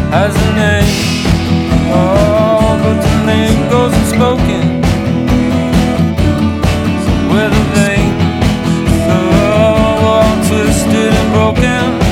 has a name. Oh, but the name goes unspoken. So where the veins are all twisted and broken.